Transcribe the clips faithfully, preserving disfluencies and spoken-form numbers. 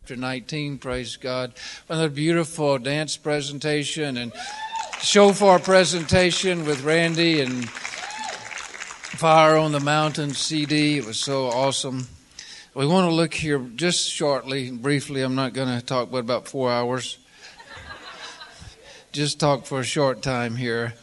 Chapter nineteen, praise God. Another beautiful dance presentation and shofar presentation with Randy and Fire on the Mountain C D. It was so awesome. We want to look here just shortly, briefly. I'm not going to talk but about four hours. Just talk for a short time here.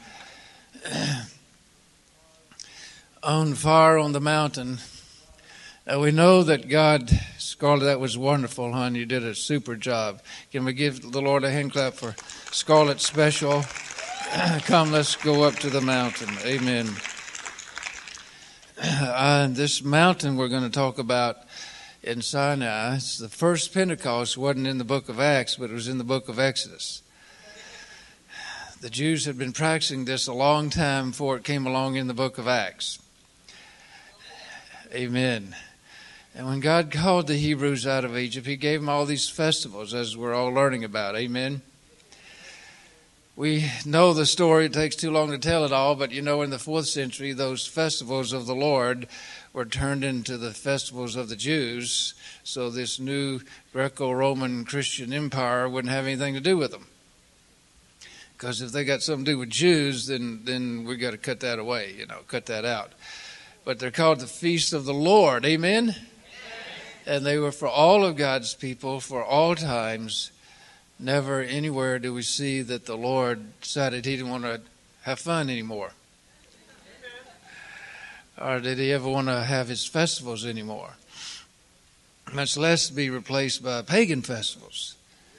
On Fire on the Mountain. Uh, we know that God, Scarlett, that was wonderful, hon. You did a super job. Can we give the Lord a hand clap for Scarlett Special? Come, let's go up to the mountain. Amen. Uh, this mountain we're going to talk about in Sinai, it's the first Pentecost. It wasn't in the book of Acts, but it was in the book of Exodus. The Jews had been practicing this a long time before it came along in the book of Acts. Amen. And when God called the Hebrews out of Egypt, He gave them all these festivals, as we're all learning about. Amen. We know the story. It takes too long to tell it all. But, you know, in the fourth century, those festivals of the Lord were turned into the festivals of the Jews. So this new Greco-Roman Christian empire wouldn't have anything to do with them. Because if they got something to do with Jews, then, then we got to cut that away, you know, cut that out. But they're called the Feast of the Lord. Amen? And they were for all of God's people, for all times. Never anywhere do we see that the Lord decided He didn't want to have fun anymore. Or did He ever want to have His festivals anymore? Much less be replaced by pagan festivals.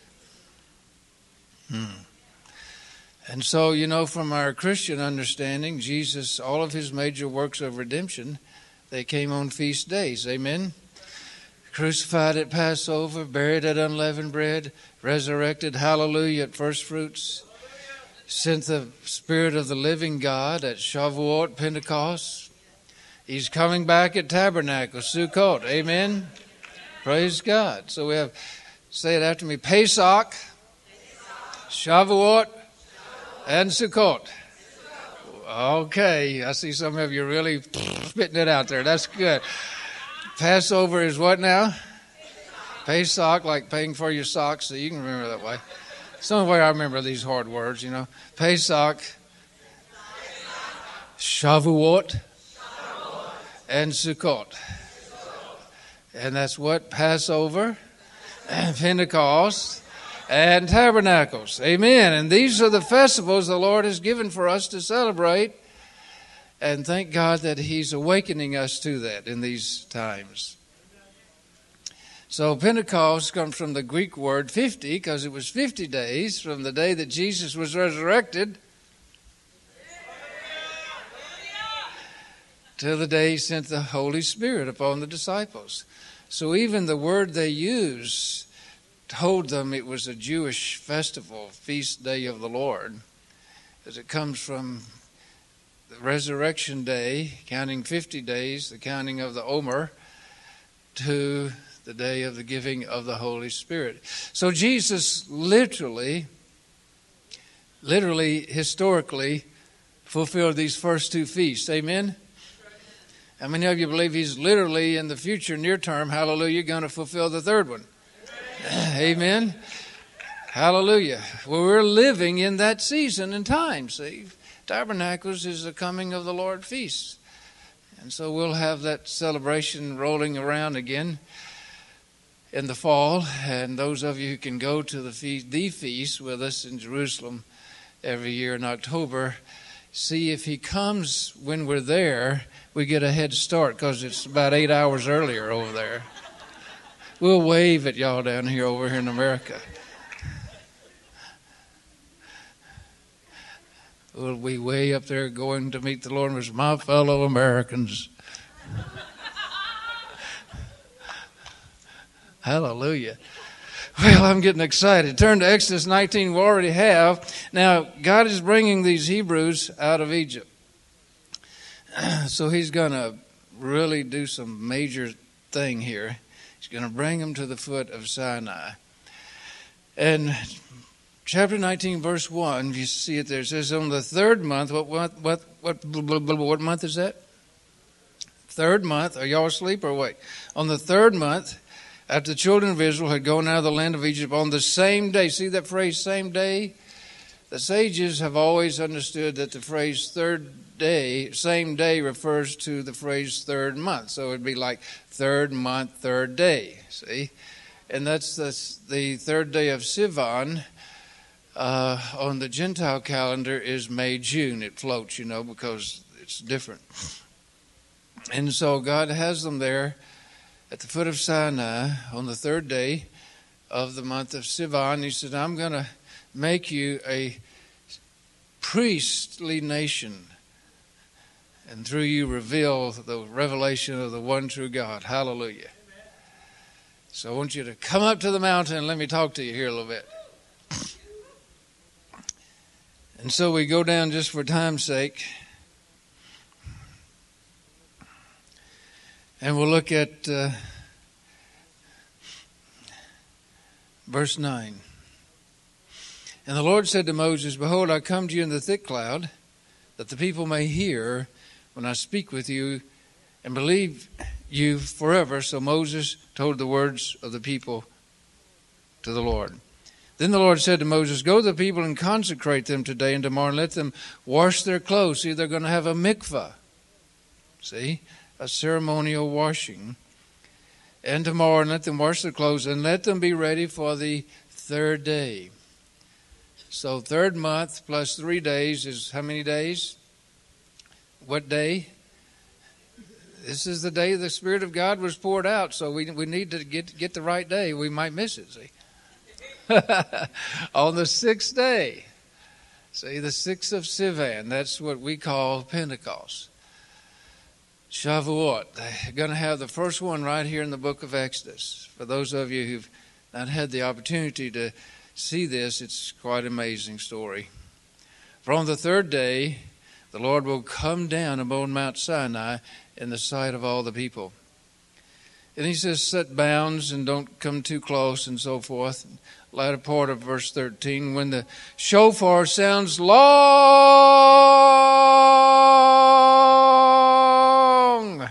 Hmm. And so, you know, from our Christian understanding, Jesus, all of His major works of redemption, they came on feast days. Amen? Crucified at Passover, buried at unleavened bread, resurrected, hallelujah, at first fruits, sent the Spirit of the living God at Shavuot, Pentecost. He's coming back at Tabernacle, Sukkot. Amen? Praise God. So we have, say it after me, Pesach, Shavuot, and Sukkot. Okay, I see some of you really spitting it out there. That's good. Passover is what now? Pesach, like paying for your socks, so you can remember that way. It's the only way I remember these hard words, you know. Pesach, Shavuot, and Sukkot. And that's what? Passover, and Pentecost, and Tabernacles. Amen. And these are the festivals the Lord has given for us to celebrate. And thank God that He's awakening us to that in these times. So Pentecost comes from the Greek word fifty, because it was fifty days from the day that Jesus was resurrected till the day He sent the Holy Spirit upon the disciples. So even the word they used told them it was a Jewish festival, feast day of the Lord, as it comes from the resurrection day, counting fifty days, the counting of the Omer, to the day of the giving of the Holy Spirit. So Jesus literally, literally, historically, fulfilled these first two feasts. Amen? How many of you believe He's literally, in the future, near term, hallelujah, going to fulfill the third one? Amen? Hallelujah. Well, we're living in that season and time, see? Tabernacles is the coming of the Lord feast. And so we'll have that celebration rolling around again in the fall. And those of you who can go to the feast, the feast with us in Jerusalem every year in October, see if He comes when we're there, we get a head start because it's about eight hours earlier over there. We'll wave at y'all down here over here in America. We'll be way up there going to meet the Lord with my fellow Americans. Hallelujah. Well, I'm getting excited. Turn to Exodus nineteen. We already have. Now, God is bringing these Hebrews out of Egypt. So He's going to really do some major thing here. He's going to bring them to the foot of Sinai. And chapter nineteen, verse one, you see it there. It says, on the third month, what what what what, what month is that? Third month. Are y'all asleep or wait? On the third month, after the children of Israel had gone out of the land of Egypt on the same day. See that phrase, same day? The sages have always understood that the phrase third day, same day, refers to the phrase third month. So it would be like third month, third day. See? And that's the, the third day of Sivan. Uh, on the Gentile calendar is May, June. It floats, you know, because it's different. And so God has them there at the foot of Sinai on the third day of the month of Sivan. He said, I'm going to make you a priestly nation, and through you reveal the revelation of the one true God. Hallelujah. Amen. So I want you to come up to the mountain and let me talk to you here a little bit. And so we go down just for time's sake. And we'll look at uh, verse nine. And the Lord said to Moses, Behold, I come to you in the thick cloud, that the people may hear when I speak with you and believe you forever. So Moses told the words of the people to the Lord. Then the Lord said to Moses, Go to the people and consecrate them today and tomorrow, and let them wash their clothes. See, they're going to have a mikvah. See, a ceremonial washing. And tomorrow, and let them wash their clothes, and let them be ready for the third day. So third month plus three days is how many days? What day? This is the day the Spirit of God was poured out, so we we need to get get the right day. We might miss it, see. On the sixth day. See, the sixth of Sivan, that's what we call Pentecost. Shavuot. They're going to have the first one right here in the book of Exodus. For those of you who've not had the opportunity to see this, it's quite an amazing story. For on the third day, the Lord will come down upon Mount Sinai in the sight of all the people. And he says, set bounds and don't come too close and so forth. Latter part of verse thirteen, when the shofar sounds long.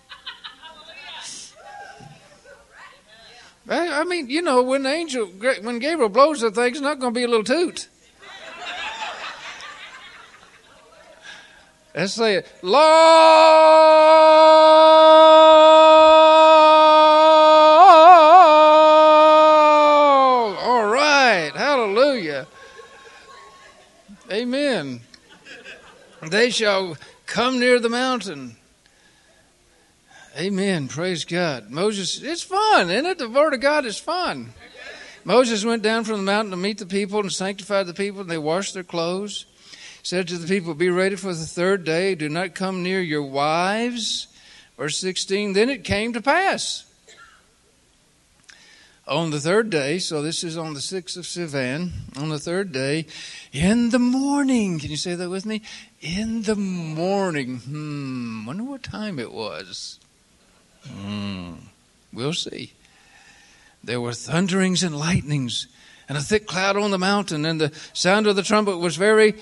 I mean, you know, when the angel, when Gabriel blows the thing, it's not going to be a little toot. Let's say it. Long. All right. Hallelujah. Amen. They shall come near the mountain. Amen. Praise God. Moses, it's fun, isn't it? The word of God is fun. Moses went down from the mountain to meet the people and sanctify the people, and they washed their clothes. He said to the people, be ready for the third day. Do not come near your wives. Verse sixteen, then it came to pass on the third day, so this is on the sixth of Sivan, on the third day, in the morning. Can you say that with me? In the morning. Hmm, wonder what time it was. Hmm, we'll see. There were thunderings and lightnings, and a thick cloud on the mountain, and the sound of the trumpet was very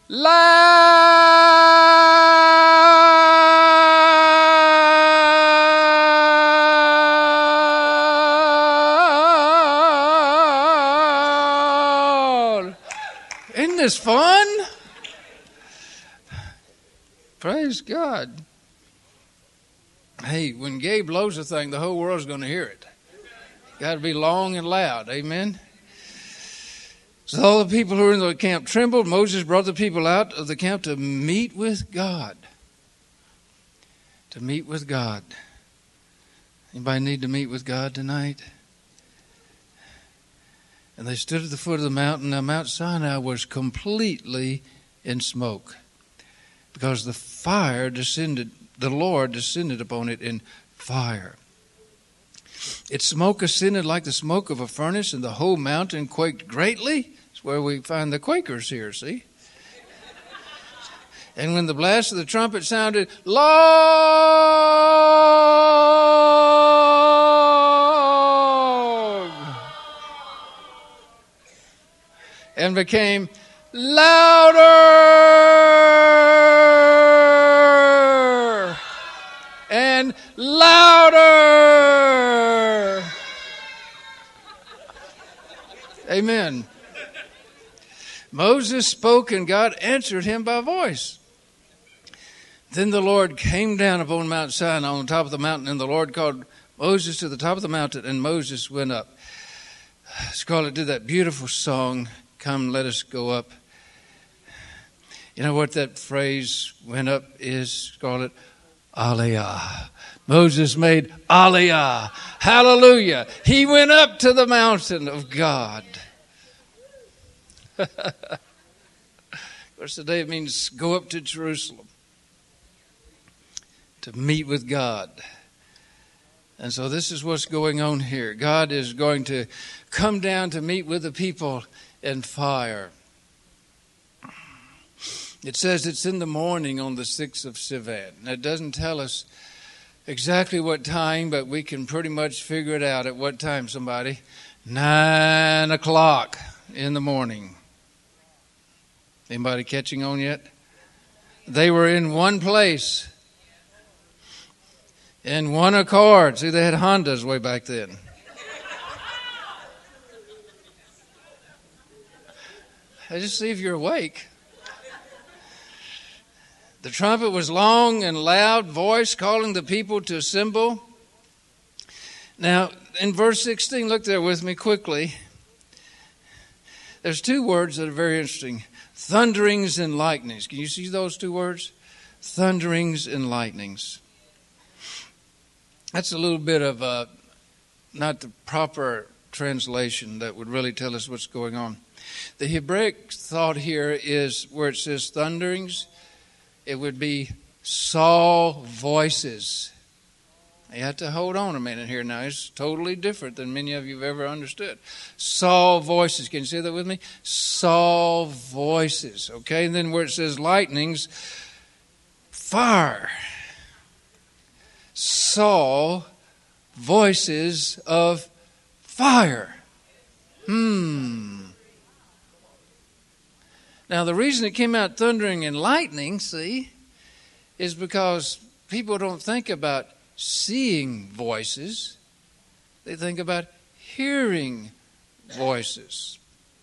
loud. Isn't this fun? Praise God. Hey, when Gabe blows a thing, the whole world's going to hear it. Got to be long and loud. Amen. So all the people who were in the camp trembled. Moses brought the people out of the camp to meet with God. To meet with God. Anybody need to meet with God tonight? And they stood at the foot of the mountain. Now Mount Sinai was completely in smoke, because the fire descended, the Lord descended upon it in fire. Its smoke ascended like the smoke of a furnace, and the whole mountain quaked greatly. That's where we find the Quakers here, see? And when the blast of the trumpet sounded long and became louder and louder Amen. Moses spoke and God answered him by voice. Then the Lord came down upon Mount Sinai on the top of the mountain, and the Lord called Moses to the top of the mountain, and Moses went up. Scarlett did that beautiful song, Come, Let Us Go Up. You know what that phrase went up is, Scarlett? Aliyah. Moses made Aliyah. Hallelujah. He went up to the mountain of God. Of course, today it means go up to Jerusalem to meet with God. And so this is what's going on here. God is going to come down to meet with the people in fire. It says it's in the morning on the sixth of Sivan. It doesn't tell us exactly what time, but we can pretty much figure it out. At what time, somebody? Nine o'clock in the morning. Anybody catching on yet? They were in one place, in one accord. See, they had Hondas way back then. I just see if you're awake. The trumpet was long and loud voice calling the people to assemble. Now, in verse sixteen, look there with me quickly. There's two words that are very interesting. Thunderings and lightnings. Can you see those two words? Thunderings and lightnings. That's a little bit of uh, not the proper translation that would really tell us what's going on. The Hebraic thought here is where it says thunderings, it would be saw voices. You have to hold on a minute here now. It's totally different than many of you have ever understood. Saw voices. Can you say that with me? Saw voices. Okay, and then where it says lightnings, fire. Saw voices of fire. Hmm. Now, the reason it came out thundering and lightning, see, is because people don't think about seeing voices. They think about hearing voices.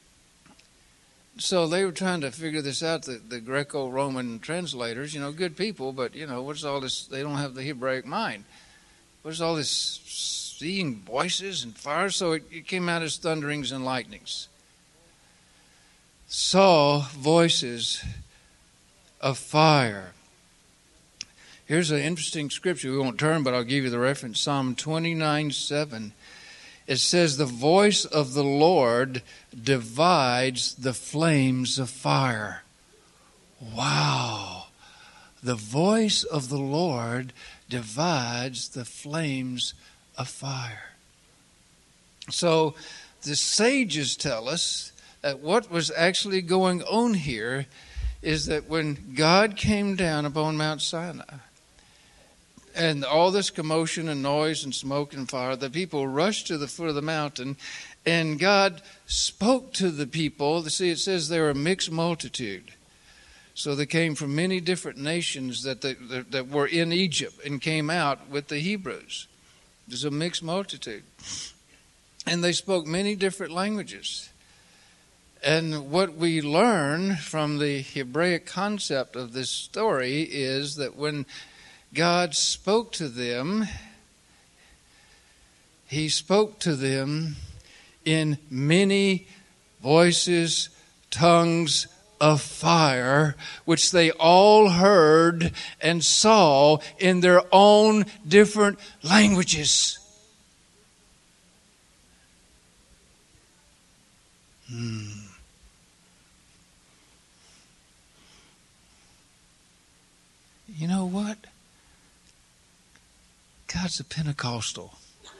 So they were trying to figure this out, the, the Greco-Roman translators, you know, good people, but, you know, what's all this? They don't have the Hebraic mind. What's all this seeing voices and fire? So it, it came out as thunderings and lightnings. Saw voices of fire. Here's an interesting scripture. We won't turn, but I'll give you the reference. Psalm twenty-nine seven. It says, the voice of the Lord divides the flames of fire. Wow. The voice of the Lord divides the flames of fire. So the sages tell us that what was actually going on here is that when God came down upon Mount Sinai, and all this commotion and noise and smoke and fire, the people rushed to the foot of the mountain, and God spoke to the people. See, it says they were a mixed multitude. So they came from many different nations that, they, that, that were in Egypt and came out with the Hebrews. It was a mixed multitude. And they spoke many different languages. And what we learn from the Hebraic concept of this story is that when God spoke to them, He spoke to them in many voices, tongues of fire, which they all heard and saw in their own different languages. Hmm. You know what? God's a Pentecostal.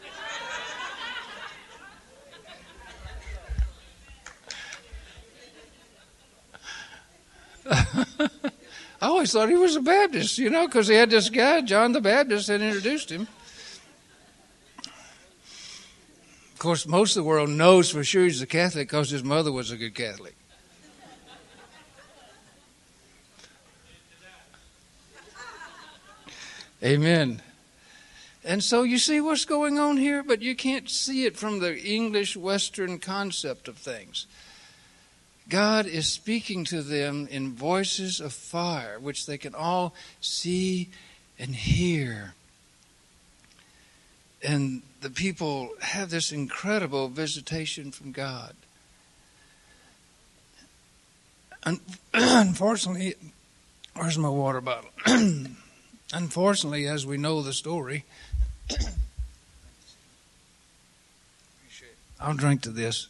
I always thought he was a Baptist, you know, because he had this guy, John the Baptist, that introduced him. Of course, most of the world knows for sure he's a Catholic because his mother was a good Catholic. Amen. And so you see what's going on here, but you can't see it from the English Western concept of things. God is speaking to them in voices of fire, which they can all see and hear. And the people have this incredible visitation from God. Unfortunately, where's my water bottle? Unfortunately, as we know the story, I'll drink to this.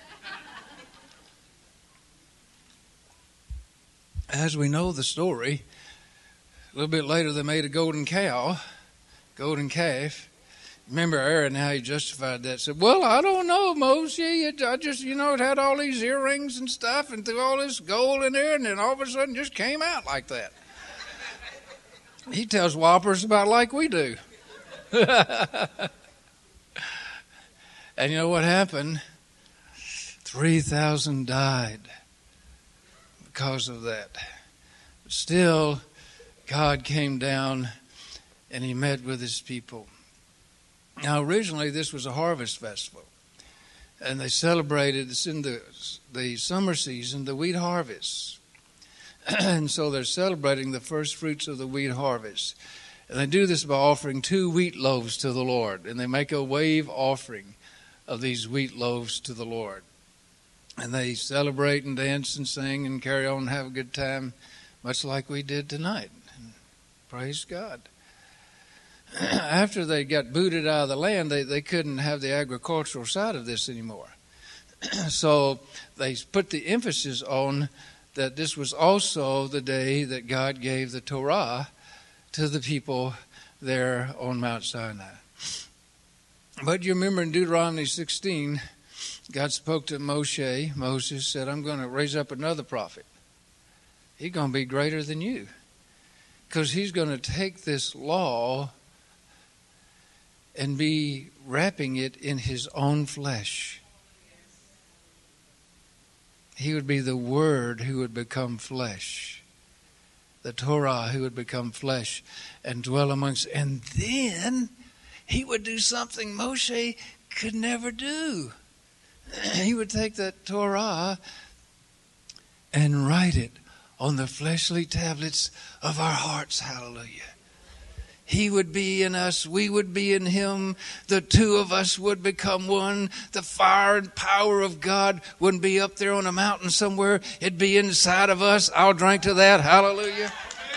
As we know the story, a little bit later they made a golden cow, golden calf. Remember Aaron, how he justified that. Said, well, I don't know, Moses. It, I just, you know, it had all these earrings and stuff and threw all this gold in there, and then all of a sudden just came out like that. He tells whoppers about like we do. And you know what happened? three thousand died because of that. But still, God came down and he met with his people. Now, originally, this was a harvest festival, and they celebrated, it's in the, the summer season, the wheat harvest. And so they're celebrating the first fruits of the wheat harvest. And they do this by offering two wheat loaves to the Lord, and they make a wave offering of these wheat loaves to the Lord. And they celebrate and dance and sing and carry on and have a good time, much like we did tonight. And praise God. After they got booted out of the land, they, they couldn't have the agricultural side of this anymore. So they put the emphasis on that this was also the day that God gave the Torah to the people there on Mount Sinai. But you remember in Deuteronomy sixteen, God spoke to Moshe. Moses said, I'm going to raise up another prophet. He's going to be greater than you, because he's going to take this law and be wrapping it in his own flesh. He would be the Word who would become flesh. The Torah who would become flesh and dwell amongst. And then he would do something Moshe could never do. He would take that Torah and write it on the fleshly tablets of our hearts. Hallelujah. He would be in us, we would be in him, the two of us would become one. The fire and power of God wouldn't be up there on a mountain somewhere, it'd be inside of us. I'll drink to that. Hallelujah.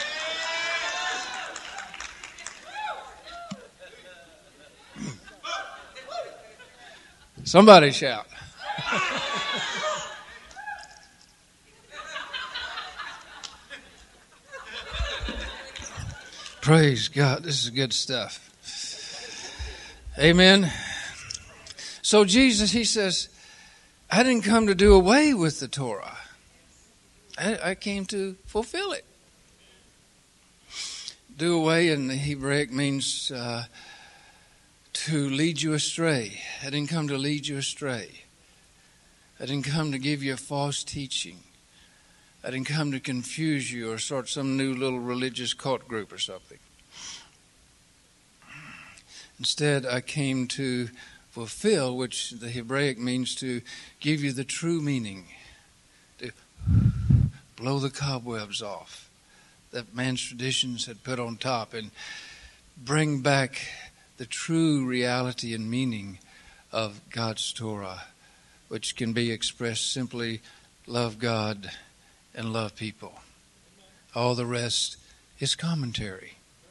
Somebody shout. Praise God. This is good stuff. Amen. So Jesus, he says, I didn't come to do away with the Torah. I, I came to fulfill it. Do away in the Hebraic means uh, to lead you astray. I didn't come to lead you astray. I didn't come to give you a false teaching. I didn't come to confuse you or start some new little religious cult group or something. Instead, I came to fulfill, which the Hebraic means to give you the true meaning, to blow the cobwebs off that man's traditions had put on top and bring back the true reality and meaning of God's Torah, which can be expressed simply, love God and love people. All the rest is commentary.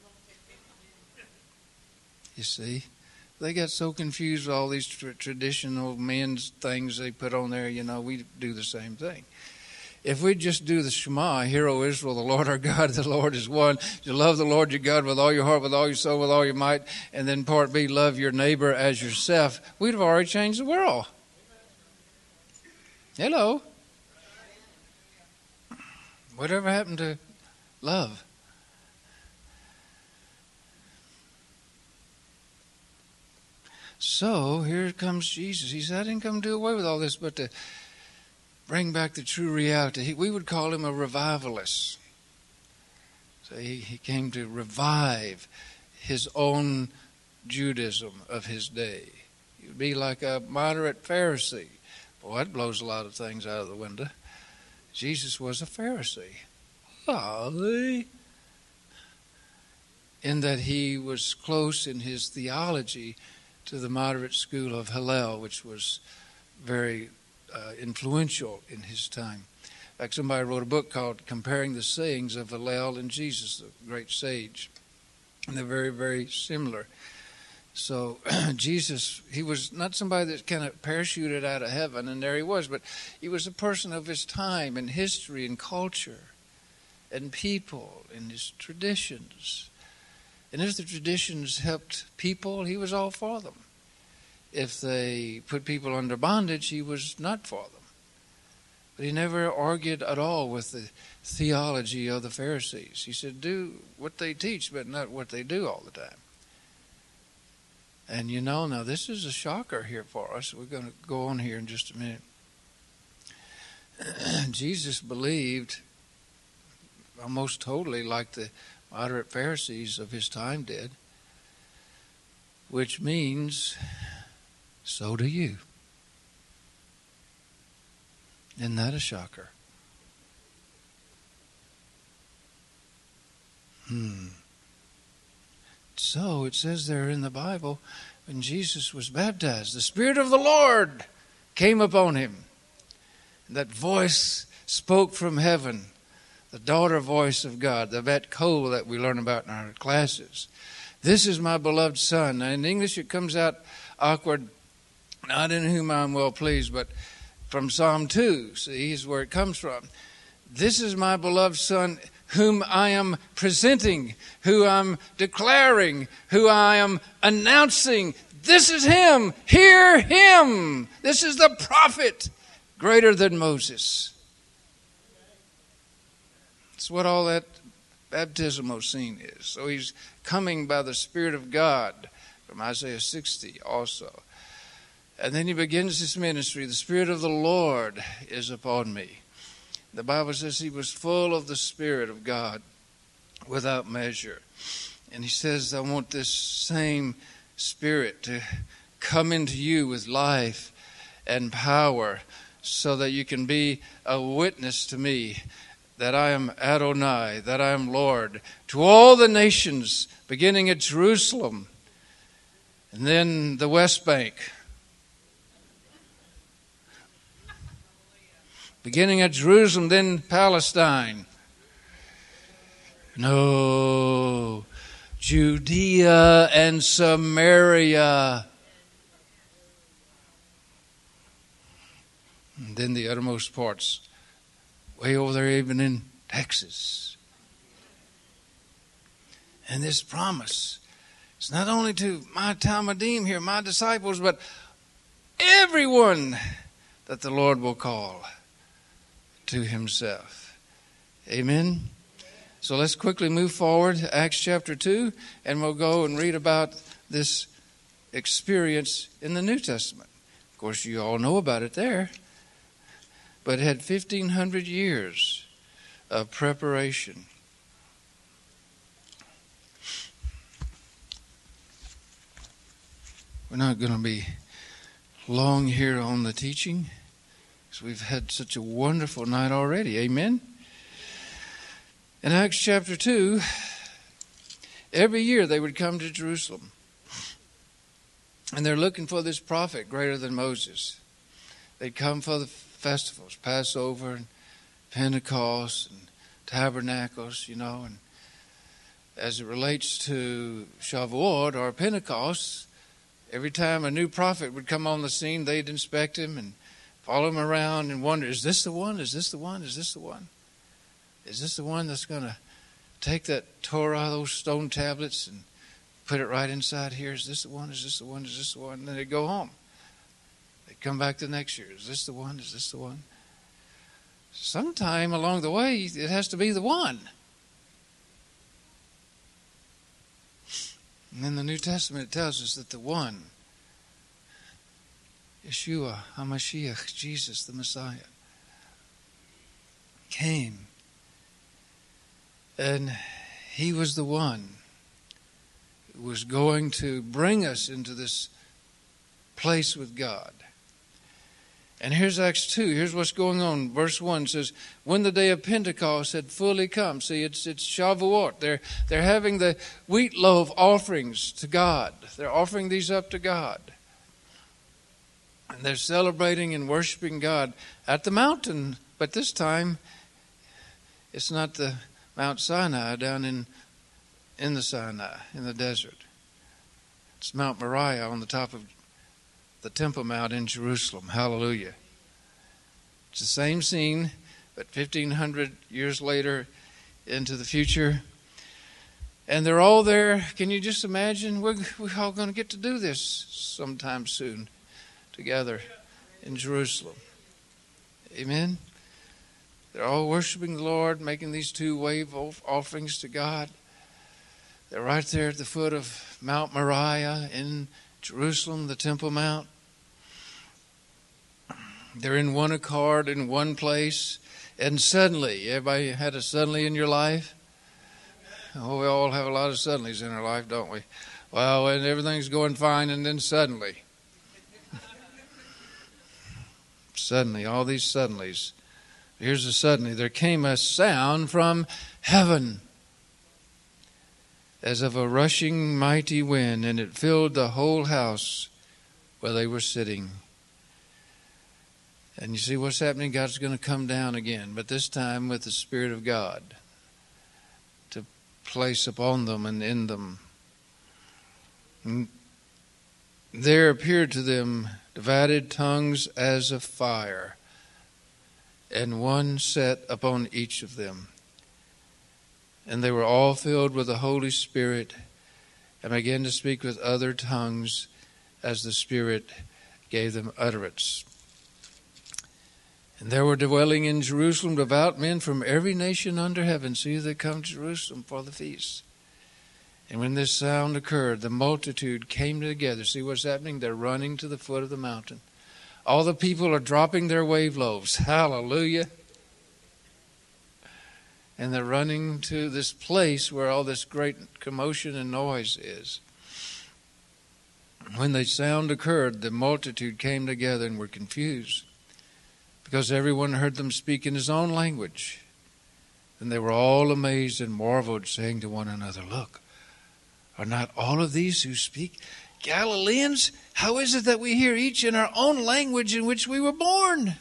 You see, they got so confused with all these tra- traditional men's things they put on there. You know, we do the same thing. If we just do the Shema, Hear, O Israel, the Lord our God, the Lord is one. You love the Lord your God with all your heart, with all your soul, with all your might. And then part B, love your neighbor as yourself. We'd have already changed the world. Hello. Whatever happened to love? So here comes Jesus. He said, I didn't come to do away with all this, but to bring back the true reality. He, we would call him a revivalist. So he, he came to revive his own Judaism of his day. He would be like a moderate Pharisee. Boy, that blows a lot of things out of the window. Jesus was a Pharisee. Golly. In that he was close in his theology to the moderate school of Hillel, which was very uh, influential in his time. In fact, somebody wrote a book called Comparing the Sayings of Hillel and Jesus, the great sage. And they're very, very similar. So Jesus, he was not somebody that kind of parachuted out of heaven, and there he was, but he was a person of his time and history and culture and people and his traditions. And if the traditions helped people, he was all for them. If they put people under bondage, he was not for them. But he never argued at all with the theology of the Pharisees. He said, do what they teach, but not what they do all the time. And you know, now this is a shocker here for us. We're going to go on here in just a minute. Jesus believed almost totally like the moderate Pharisees of his time did, which means so do you. Isn't that a shocker? Hmm. So it says there in the Bible, when Jesus was baptized, the Spirit of the Lord came upon him. And that voice spoke from heaven, the daughter voice of God, the Vet Kol that we learn about in our classes. This is my beloved Son. Now in English it comes out awkward, not in whom I am well pleased, but from Psalm two, see, is where it comes from. This is my beloved Son, whom I am presenting, who I'm declaring, who I am announcing. This is him. Hear him. This is the prophet greater than Moses. That's what all that baptismal scene is. So he's coming by the Spirit of God from Isaiah sixty also. And then he begins his ministry. The Spirit of the Lord is upon me. The Bible says he was full of the Spirit of God without measure. And he says, I want this same Spirit to come into you with life and power so that you can be a witness to me that I am Adonai, that I am Lord, to all the nations, beginning at Jerusalem, and then the West Bank, beginning at Jerusalem, then Palestine. No, Judea and Samaria. And then the uttermost parts, way over there, even in Texas. And this promise is not only to my Talmudim here, my disciples, but everyone that the Lord will call to himself. Amen. So let's quickly move forward to Acts chapter two, and we'll go and read about this experience in the New Testament. Of course, you all know about it there, but it had fifteen hundred years of preparation. We're not going to be long here on the teaching, because we've had such a wonderful night already. Amen? In Acts chapter two, every year they would come to Jerusalem. And they're looking for this prophet greater than Moses. They'd come for the festivals, Passover and Pentecost and Tabernacles, you know. And as it relates to Shavuot or Pentecost, every time a new prophet would come on the scene, they'd inspect him and follow him around and wonder, is this the one? Is this the one? Is this the one? Is this the one that's going to take that Torah, those stone tablets, and put it right inside here? Is this the one? Is this the one? Is this the one? And then they'd go home. They'd come back the next year. Is this the one? Is this the one? Sometime along the way, it has to be the one. And in the New Testament, it tells us that the one, Yeshua HaMashiach, Jesus the Messiah, came. And he was the one was going to bring us into this place with God. And here's Acts two. Here's what's going on. Verse one says, when the day of Pentecost had fully come. See, it's it's Shavuot. They're, they're having the wheat loaf offerings to God. They're offering these up to God. And they're celebrating and worshiping God at the mountain. But this time, it's not the Mount Sinai down in, in the Sinai, in the desert. It's Mount Moriah on the top of the Temple Mount in Jerusalem. Hallelujah. It's the same scene, but fifteen hundred years later into the future. And they're all there. Can you just imagine? We're, we're all going to get to do this sometime soon together in Jerusalem. Amen. They're all worshiping the Lord, making these two wave offerings to God. They're right there at the foot of Mount Moriah in Jerusalem, the Temple Mount. They're in one accord, in one place. And suddenly, everybody had a suddenly in your life? Oh, we all have a lot of suddenlies in our life, don't we? Well, when everything's going fine, and then suddenly. Suddenly, all these suddenlies. Here's a suddenly. There came a sound from heaven as of a rushing mighty wind, and it filled the whole house where they were sitting. And you see what's happening? God's going to come down again, but this time with the Spirit of God to place upon them and in them. And there appeared to them divided tongues as of fire, and one sat upon each of them. And they were all filled with the Holy Spirit and began to speak with other tongues as the Spirit gave them utterance. And there were dwelling in Jerusalem devout men from every nation under heaven. See, they come to Jerusalem for the feast. And when this sound occurred, the multitude came together. See what's happening? They're running to the foot of the mountain. All the people are dropping their wave loaves. Hallelujah. And they're running to this place where all this great commotion and noise is. When the sound occurred, the multitude came together and were confused, because everyone heard them speak in his own language. And they were all amazed and marveled, saying to one another, look, are not all of these who speak Galileans? How is it that we hear each in our own language in which we were born?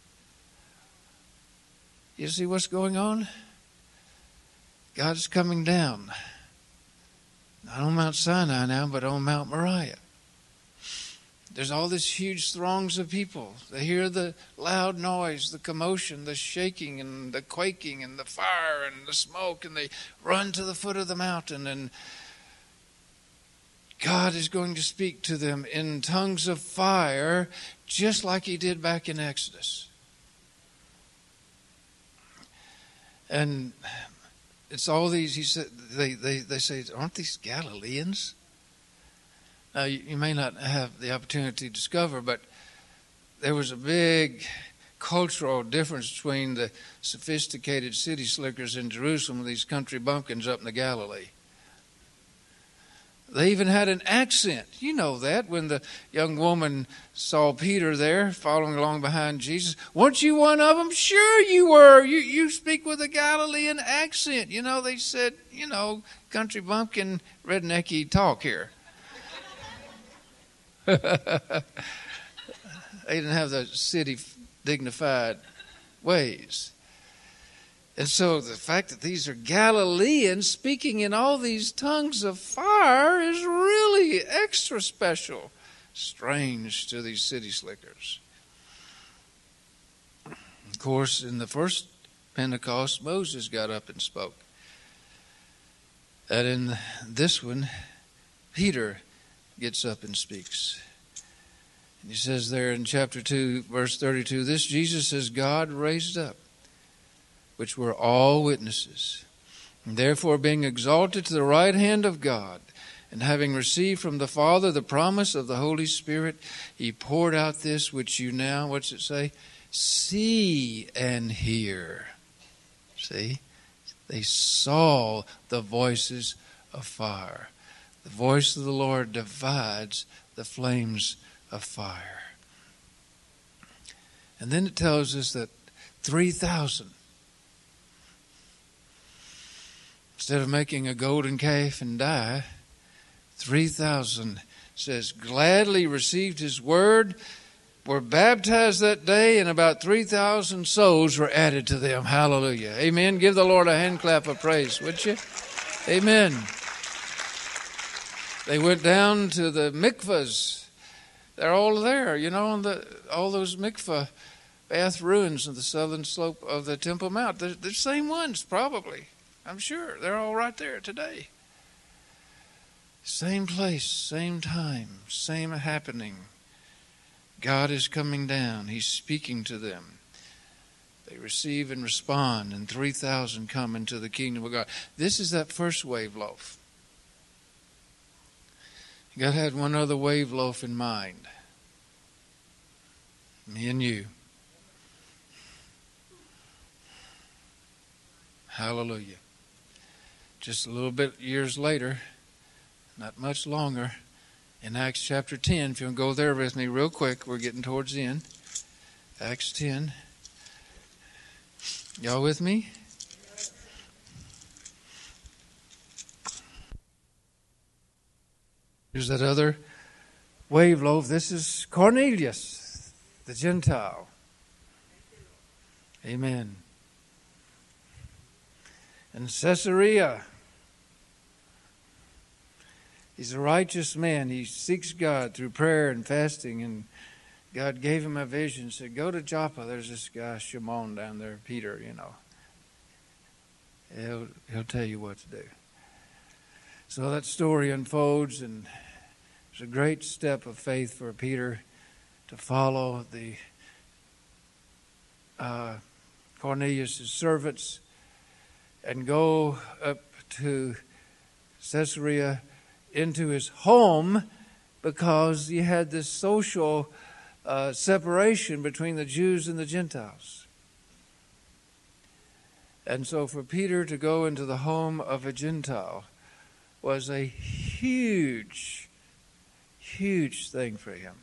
You see what's going on? God's coming down. Not on Mount Sinai now, but on Mount Moriah. There's all this huge throngs of people. They hear the loud noise, the commotion, the shaking and the quaking and the fire and the smoke, and they run to the foot of the mountain, and God is going to speak to them in tongues of fire, just like he did back in Exodus. And it's all these, he said, they, they, they say, aren't these Galileans? Now, you, you may not have the opportunity to discover, but there was a big cultural difference between the sophisticated city slickers in Jerusalem and these country bumpkins up in the Galilee. They even had an accent. You know that when the young woman saw Peter there following along behind Jesus. Weren't you one of them? Sure you were. You you speak with a Galilean accent. You know, they said, you know, country bumpkin, rednecky talk here. They didn't have the city dignified ways. And so the fact that these are Galileans speaking in all these tongues of fire is really extra special, strange to these city slickers. Of course, in the first Pentecost, Moses got up and spoke. And in this one, Peter gets up and speaks. And he says there in chapter two, verse thirty-two, this Jesus has God raised up, which were all witnesses. And therefore, being exalted to the right hand of God, and having received from the Father the promise of the Holy Spirit, he poured out this which you now, what's it say? See and hear. See? They saw the voices of fire. The voice of the Lord divides the flames of fire. And then it tells us that three thousand, instead of making a golden calf and die, three thousand says gladly received his word, were baptized that day, and about three thousand souls were added to them. Hallelujah. Amen. Give the Lord a hand clap of praise, would you? Amen. They went down to the mikvahs. They're all there, you know, on the all those mikvah bath ruins on the southern slope of the Temple Mount. They're the same ones, probably. I'm sure. They're all right there today. Same place, same time, same happening. God is coming down. He's speaking to them. They receive and respond, and three thousand come into the kingdom of God. This is that first wave loaf. God had one other wave loaf in mind. Me and you. Hallelujah. Just a little bit years later, not much longer, in Acts chapter ten, if you'll go there with me real quick, we're getting towards the end. Acts ten. Y'all with me? Here's that other wave loaf. This is Cornelius, the Gentile. Amen. In Caesarea, he's a righteous man. He seeks God through prayer and fasting, and God gave him a vision. Said, go to Joppa. There's this guy, Shimon, down there, Peter, you know. He'll, he'll tell you what to do. So that story unfolds, and it's a great step of faith for Peter to follow the uh, Cornelius' servants and go up to Caesarea into his home, because he had this social uh, separation between the Jews and the Gentiles. And so for Peter to go into the home of a Gentile was a huge, huge thing for him.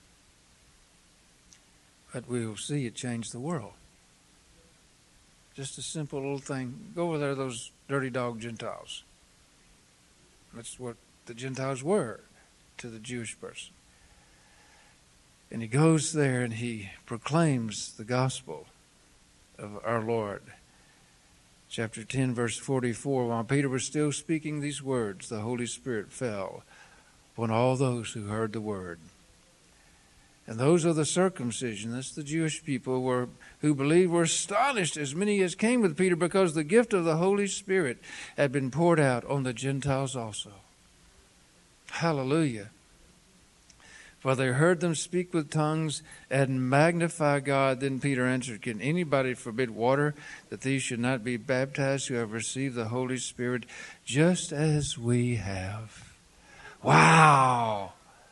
But we will see it change the world. Just a simple little thing. Go over there, those dirty dog Gentiles. That's what the Gentiles were to the Jewish person. And he goes there and he proclaims the gospel of our Lord. Chapter ten, verse forty-four, while Peter was still speaking these words, the Holy Spirit fell upon all those who heard the word. And those of the circumcision, that's the Jewish people, were who believed, were astonished, as many as came with Peter, because the gift of the Holy Spirit had been poured out on the Gentiles also. Hallelujah. For they heard them speak with tongues and magnify God. Then Peter answered, can anybody forbid water that these should not be baptized who have received the Holy Spirit just as we have? Wow.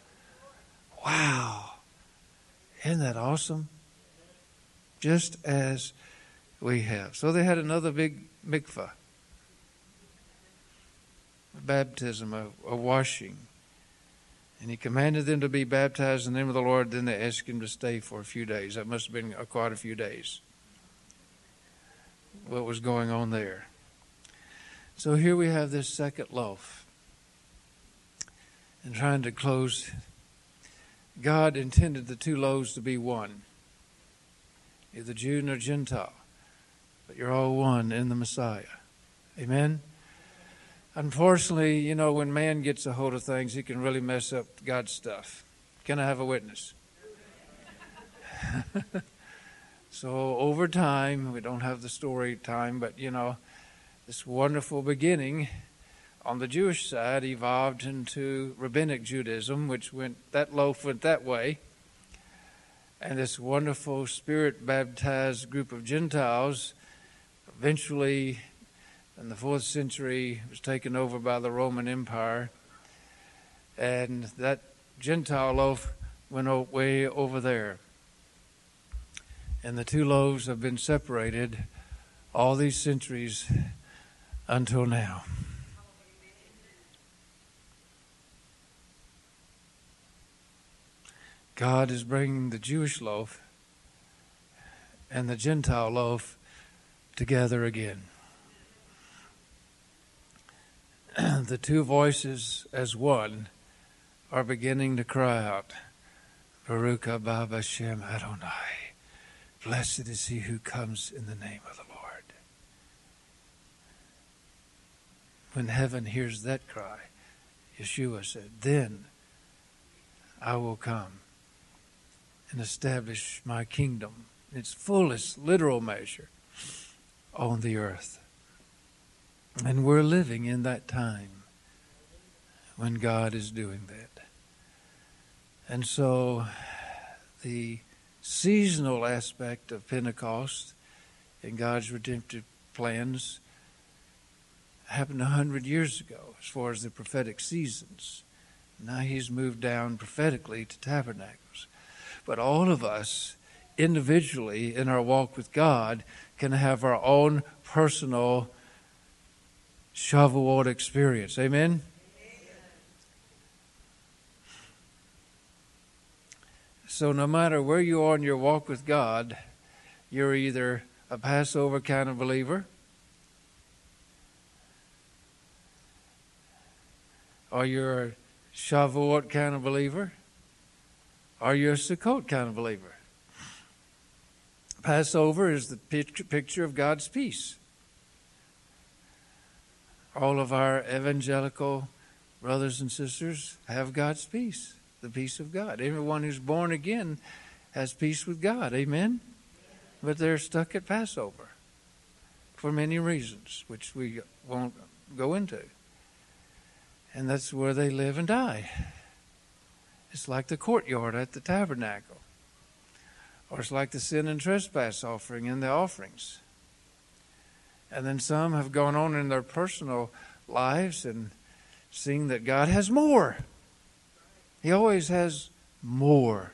Wow. Isn't that awesome? Just as we have. So they had another big mikvah. A baptism, a, a washing. And he commanded them to be baptized in the name of the Lord. Then they asked him to stay for a few days. That must have been quite a few days. What was going on there? So here we have this second loaf. And trying to close, God intended the two loaves to be one. Neither Jew nor Gentile, but you're all one in the Messiah. Amen? Unfortunately, you know, when man gets a hold of things, he can really mess up God's stuff. Can I have a witness? So over time, we don't have the story time, but, you know, this wonderful beginning on the Jewish side evolved into rabbinic Judaism, which went, that loaf went that way. And this wonderful Spirit-baptized group of Gentiles eventually, in the fourth century, was taken over by the Roman Empire. And that Gentile loaf went way over there. And the two loaves have been separated all these centuries until now. God is bringing the Jewish loaf and the Gentile loaf together again. The two voices as one are beginning to cry out, Baruch haba Hashem Adonai. Blessed is he who comes in the name of the Lord. When heaven hears that cry, Yeshua said, then I will come and establish my kingdom in its fullest literal measure on the earth. And we're living in that time when God is doing that. And so the seasonal aspect of Pentecost in God's redemptive plans happened a hundred years ago as far as the prophetic seasons. Now he's moved down prophetically to tabernacles. But all of us individually in our walk with God can have our own personal Shavuot experience. Amen? So no matter where you are in your walk with God, you're either a Passover kind of believer, or you're a Shavuot kind of believer, or you're a Sukkot kind of believer. Passover is the picture of God's peace. All of our evangelical brothers and sisters have God's peace, the peace of God. Everyone who's born again has peace with God. Amen? But they're stuck at Passover for many reasons, which we won't go into. And that's where they live and die. It's like the courtyard at the tabernacle. Or it's like the sin and trespass offering and the offerings. And then some have gone on in their personal lives and seen that God has more. He always has more.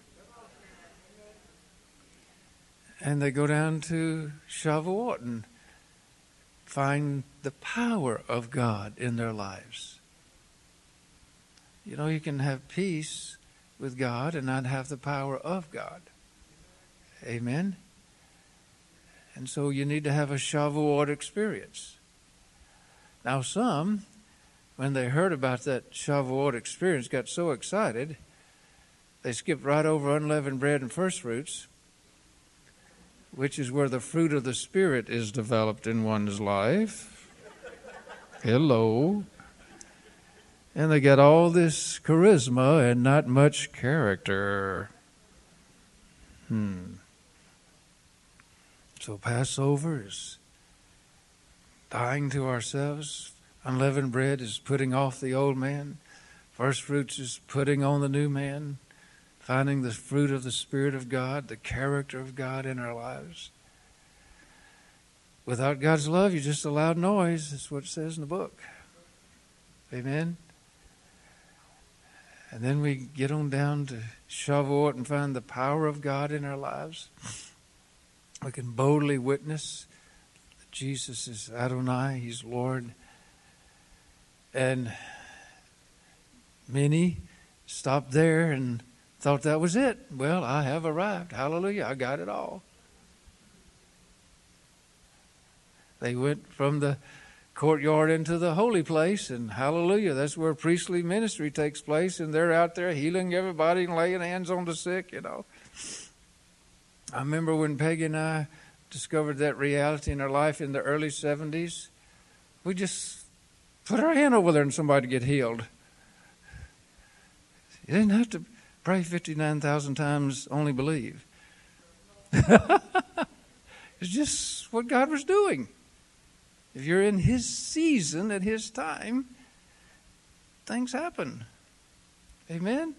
And they go down to Shavuot and find the power of God in their lives. You know, you can have peace with God and not have the power of God. Amen? And so you need to have a Shavuot experience. Now some, when they heard about that Shavuot experience, got so excited, they skipped right over unleavened bread and first fruits, which is where the fruit of the Spirit is developed in one's life. Hello. And they got all this charisma and not much character. Hmm. So Passover is dying to ourselves. Unleavened bread is putting off the old man. First fruits is putting on the new man. Finding the fruit of the Spirit of God, the character of God in our lives. Without God's love, you're just a loud noise. That's what it says in the book. Amen? And then we get on down to Shavuot and find the power of God in our lives. We can boldly witness that Jesus is Adonai, He's Lord. And many stopped there and thought that was it. Well, I have arrived. Hallelujah, I got it all. They went from the courtyard into the holy place, and hallelujah, that's where priestly ministry takes place, and they're out there healing everybody and laying hands on the sick, you know. I remember when Peggy and I discovered that reality in our life in the early seventies, we just put our hand over there and somebody get healed. You didn't have to pray fifty-nine thousand times, only believe. It's just what God was doing. If you're in His season at His time, things happen. Amen?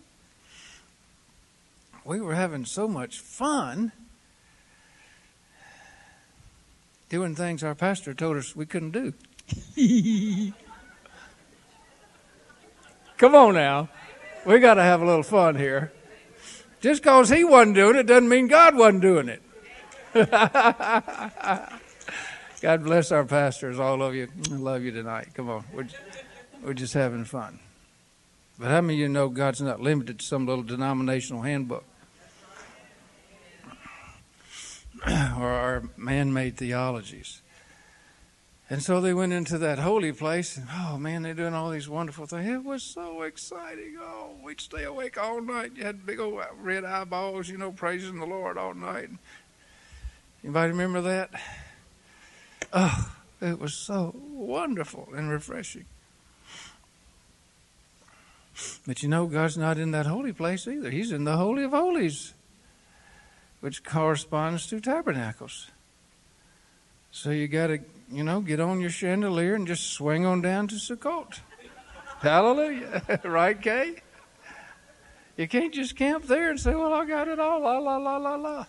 We were having so much fun doing things our pastor told us we couldn't do. Come on now. We got to have a little fun here. Just because he wasn't doing it doesn't mean God wasn't doing it. God bless our pastors, all of you. I love you tonight. Come on. We're, we're just having fun. But how many of you know God's not limited to some little denominational handbook? or our man-made theologies. And so they went into that holy place, and oh man, they're doing all these wonderful things. It was so exciting. Oh, we'd stay awake all night. You had big old red eyeballs, you know, praising the Lord all night. Anybody remember that? Oh, it was so wonderful and refreshing. But you know, God's not in that holy place either. He's in the Holy of Holies, which corresponds to tabernacles. So you got to, you know, get on your chandelier and just swing on down to Sukkot. Hallelujah. Right, Kay? You can't just camp there and say, well, I got it all. La, la, la, la, la.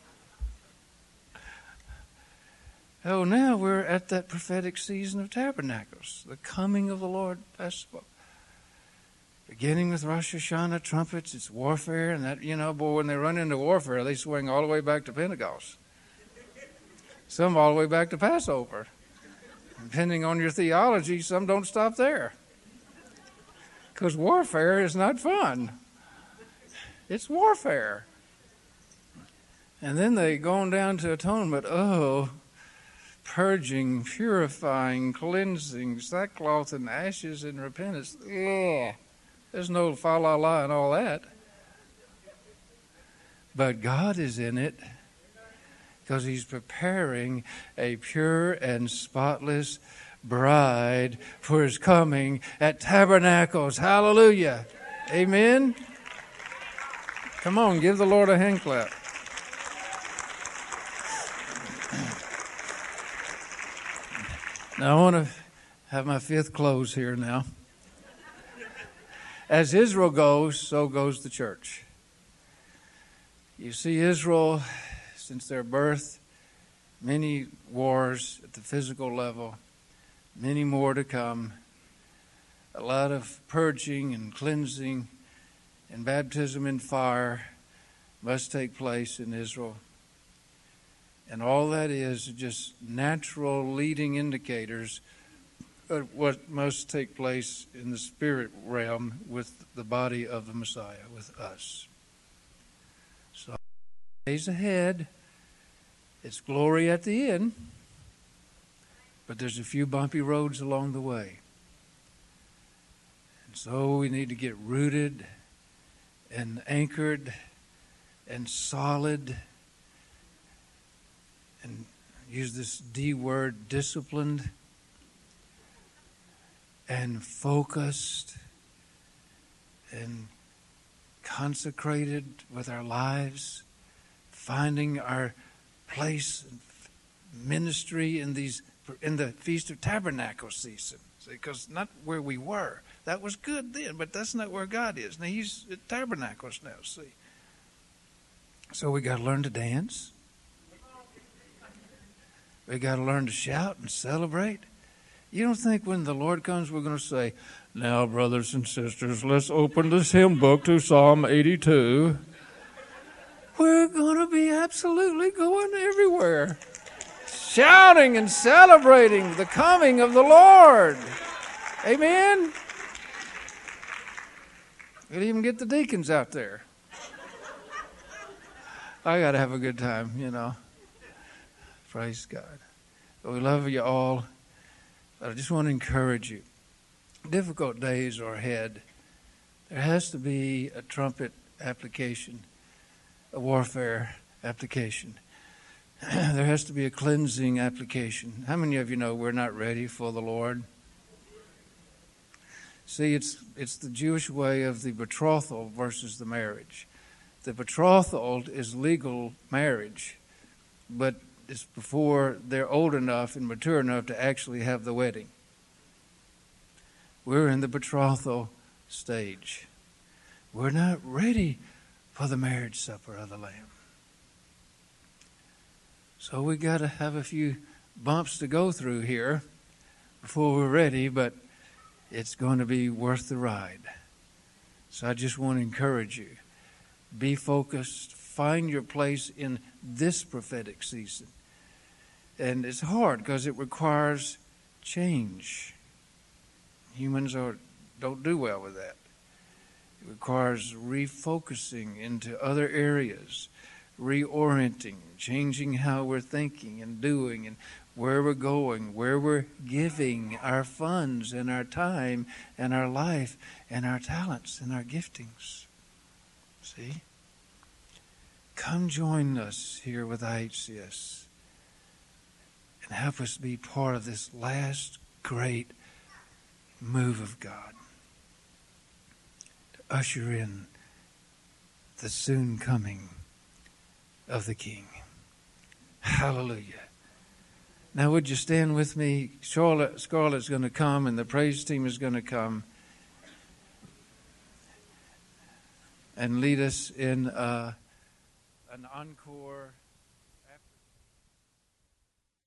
Oh, now we're at that prophetic season of tabernacles, the coming of the Lord festival. Beginning with Rosh Hashanah, trumpets, it's warfare, and that, you know, boy, when they run into warfare, they swing all the way back to Pentecost. Some all the way back to Passover. Depending on your theology, some don't stop there. Because warfare is not fun. It's warfare. And then they go on down to atonement. Oh, purging, purifying, cleansing, sackcloth and ashes and repentance. Ugh. There's no fa-la-la and all that. But God is in it because He's preparing a pure and spotless bride for His coming at tabernacles. Hallelujah. Amen. Come on, give the Lord a hand clap. Now I want to have my fifth close here now. As Israel goes, so goes the church. You see Israel, since their birth, many wars at the physical level, many more to come, a lot of purging and cleansing and baptism in fire must take place in Israel. And all that is just natural leading indicators of what must take place in the spirit realm with the body of the Messiah, with us. So, days ahead, it's glory at the end, but there's a few bumpy roads along the way. And so we need to get rooted and anchored and solid, and use this D word, disciplined and focused and consecrated with our lives, finding our place in ministry in these in the Feast of Tabernacles season. See, because not where we were. That was good then, but that's not where God is. Now He's at Tabernacles now, see. So we got to learn to dance. We got to learn to shout and celebrate. You don't think when the Lord comes we're going to say, now, brothers and sisters, let's open this hymn book to Psalm eighty-two. We're going to be absolutely going everywhere, shouting and celebrating the coming of the Lord. Amen? We'll even get the deacons out there. I got to have a good time, you know. Praise God. We love you all. But I just want to encourage you. Difficult days are ahead. There has to be a trumpet application, a warfare application. There has to be a cleansing application. How many of you know we're not ready for the Lord? See, it's it's the Jewish way of the betrothal versus the marriage. The betrothal is legal marriage, but it's before they're old enough and mature enough to actually have the wedding. We're in the betrothal stage. We're not ready for the marriage supper of the Lamb. So we got to have a few bumps to go through here before we're ready, but it's going to be worth the ride. So I just want to encourage you. Be focused. Find your place in this prophetic season. And it's hard because it requires change. Humans are, don't do well with that. It requires refocusing into other areas, reorienting, changing how we're thinking and doing and where we're going, where we're giving our funds and our time and our life and our talents and our giftings. See? Come join us here with I H C S and help us be part of this last great move of God to usher in the soon coming of the King. Hallelujah. Now would you stand with me? Charlotte, Scarlett's going to come and the praise team is going to come and lead us in uh, an encore.